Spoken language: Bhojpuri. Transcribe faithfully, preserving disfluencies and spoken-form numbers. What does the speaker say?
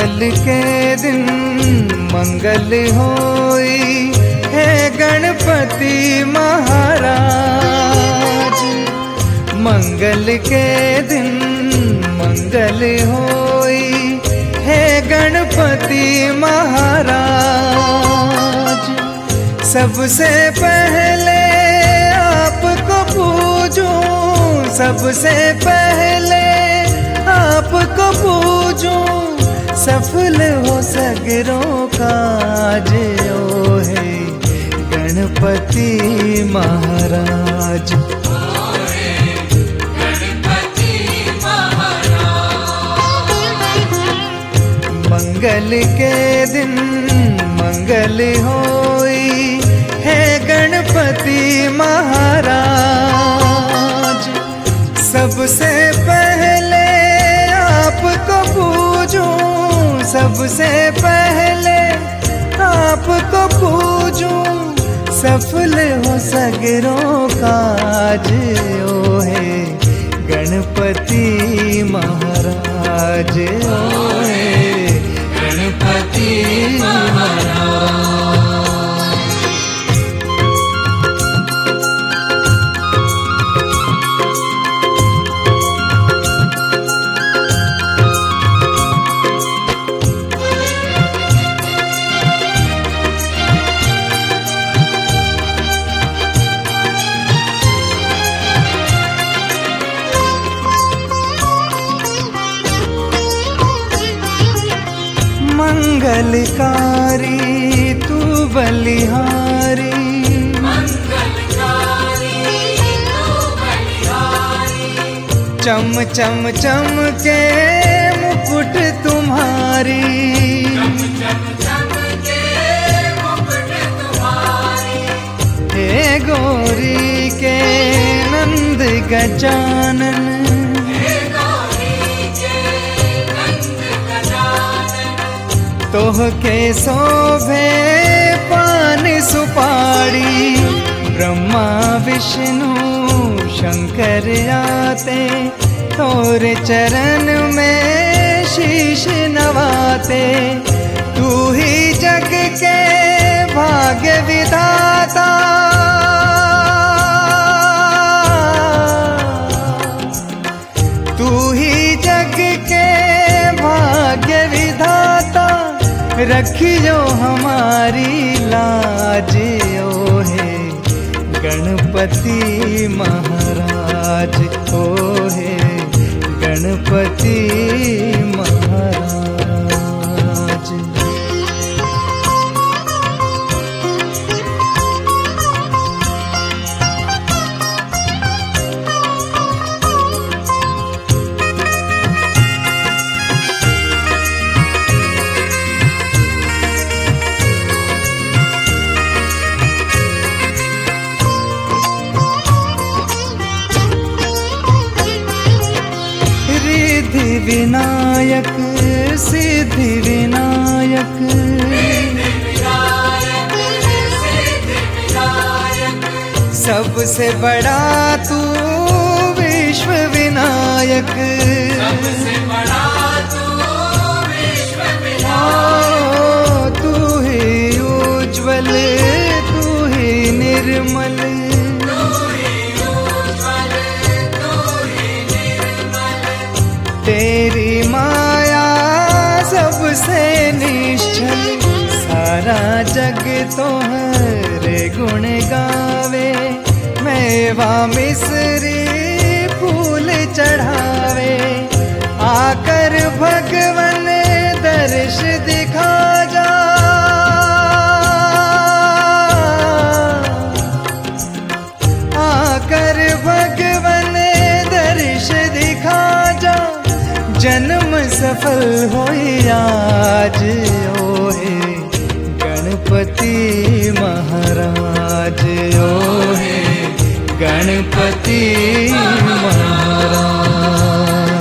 मंगल के दिन मंगल होई हे गणपति महाराज। मंगल के दिन मंगल होई हे गणपति महाराज। सबसे पहले आपको पूजूं, सबसे पहले आपको पूजूं, सफल हो सगरों काज ओ है गणपति महाराज। मंगल के दिन मंगल होई है गणपति महाराज। सबसे पहले आपको पूजूं, सबसे पहले आपको पूजूं, सफल हो सगरों काज ओ है गणपति महाराज। ओ है गणपति महाराज। मंगलकारी तू बलिहारी, मंगलकारी तू बलिहारी। चम चम चम के मुकुट तुम्हारी, चम चम चम के मुकुट तुम्हारी। हे गौरी के नंद गजानन, तोह के शोभे पान सुपारी। ब्रह्मा विष्णु शंकर आते, तोरे चरण में शीश नवाते। तू ही जग के भाग्य विधाता, तू ही जग के भाग्य विधाता। रखियो हमारी लाज ओ है गणपति महाराज। ओ है गणपति महाराज। विनायक सिद्धि विनायक, सबसे बड़ा तू विश्व विनायक। सबसे बड़ा तू विश्व विनायक। तू ही उज्ज्वल तू ही निर्मल, तेरी माया सबसे निश्चल। सारा जग तोहरे गुण गावे, मेवा मिश्री फूल चढ़ावे। आकर भगवन दर्श दिखा जा, आकर भगवन दर्श दिखा जा। जन्म सफल होई आज ओ है गणपति महाराज। ओ है गणपति महाराज।